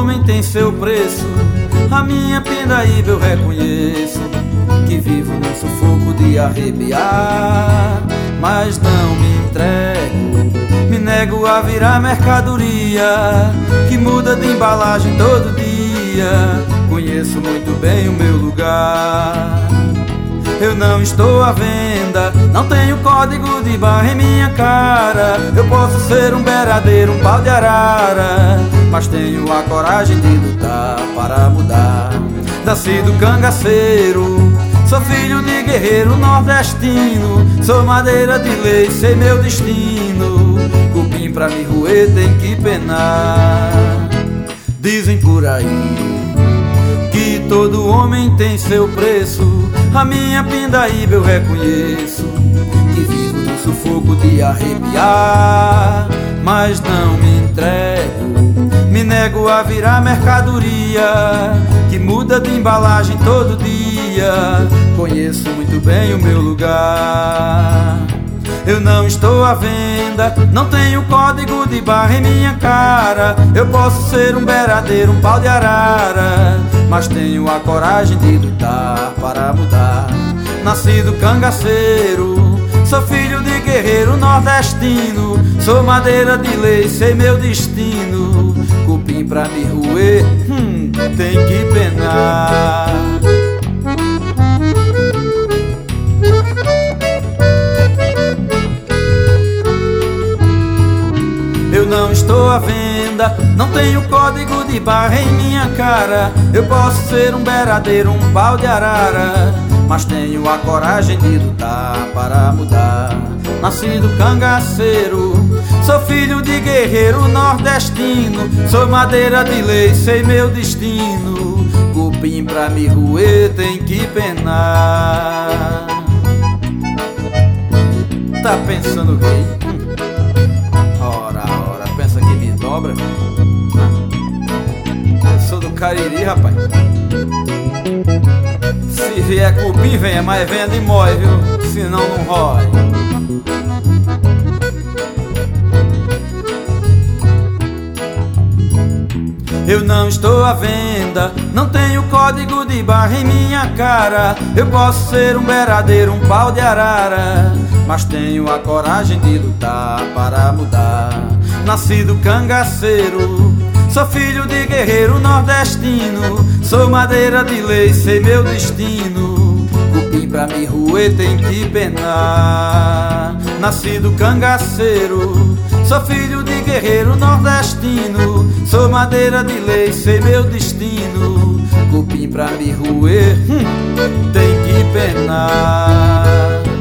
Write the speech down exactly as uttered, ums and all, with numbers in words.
homem tem seu preço. A minha pindaíba eu reconheço, que vivo num sufoco de arrepiar. Mas não me entrego, me nego a virar mercadoria, que muda de embalagem todo dia. Conheço muito bem o meu lugar. Eu não estou à venda, não tenho código de barra em minha cara. Eu posso ser um beradeiro, um pau de arara, mas tenho a coragem de lutar para mudar. Nascido cangaceiro, sou filho de guerreiro nordestino. Sou madeira de lei, sei meu destino. Cupim pra me roer tem que penar. Dizem por aí que todo homem tem seu preço. A minha pindaíba eu reconheço, que vivo no sufoco de arrepiar. Mas não me entrego, me nego a virar mercadoria, que muda de embalagem todo dia. Conheço muito bem o meu lugar. Eu não estou à venda, não tenho código de barra em minha cara. Eu posso ser um beradeiro, um pau de arara, mas tenho a coragem de lutar para mudar. Nascido cangaceiro, sou filho de guerreiro nordestino. Sou madeira de lei, sei meu destino. Cupim pra me roer, hum, tem que penar. Eu não estou à venda, não tenho código de barra em minha cara. Eu posso ser um beradeiro, um pau de arara, mas tenho a coragem de lutar para mudar. Nascido cangaceiro, sou filho de guerreiro nordestino. Sou madeira de lei, sei meu destino. Cupim pra me roer tem que penar. Tá pensando o quê? Ora, ora, pensa que me dobra? Eu sou do Cariri, rapaz. Se vier cupim, venha, mas venha de mói, viu? Senão não rói. Eu não estou à venda, não tenho código de barra em minha cara. Eu posso ser um beradeiro, um pau de arara, mas tenho a coragem de lutar para mudar. Nascido cangaceiro, sou filho de guerreiro nordestino. Sou madeira de lei, sei meu destino. Cupim pra me roer tem que penar. Nascido cangaceiro, sou filho de guerreiro nordestino. Sou madeira de lei, sei meu destino. Cupim pra me roer, hum, tem que penar.